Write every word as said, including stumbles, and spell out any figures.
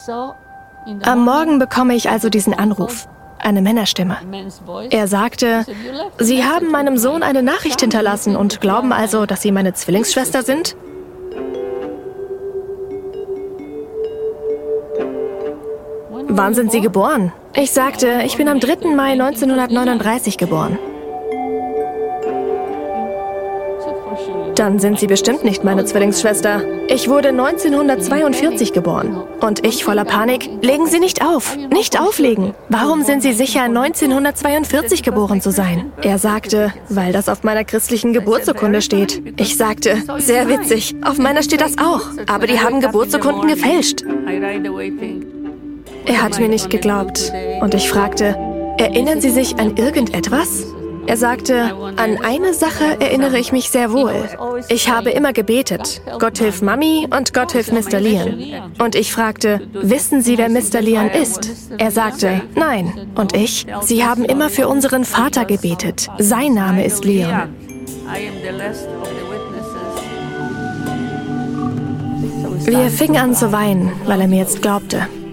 Am Morgen bekomme ich also diesen Anruf, eine Männerstimme. Er sagte, Sie haben meinem Sohn eine Nachricht hinterlassen und glauben also, dass Sie meine Zwillingsschwester sind? Wann sind Sie geboren? Ich sagte, ich bin am dritten Mai neunzehnhundertneununddreißig geboren. Dann sind Sie bestimmt nicht meine Zwillingsschwester. Ich wurde neunzehnhundertzweiundvierzig geboren. Und ich voller Panik, legen Sie nicht auf, nicht auflegen. Warum sind Sie sicher, neunzehnhundertzweiundvierzig geboren zu sein? Er sagte, weil das auf meiner christlichen Geburtsurkunde steht. Ich sagte, sehr witzig, auf meiner steht das auch. Aber die haben Geburtsurkunden gefälscht. Er hat mir nicht geglaubt. Und ich fragte, erinnern Sie sich an irgendetwas? Er sagte, an eine Sache erinnere ich mich sehr wohl. Ich habe immer gebetet, Gott hilf Mami und Gott hilf Mister Leon. Und ich fragte, wissen Sie, wer Mister Leon ist? Er sagte, nein. Und ich, Sie haben immer für unseren Vater gebetet. Sein Name ist Leon. Wir fingen an zu weinen, weil er mir jetzt glaubte.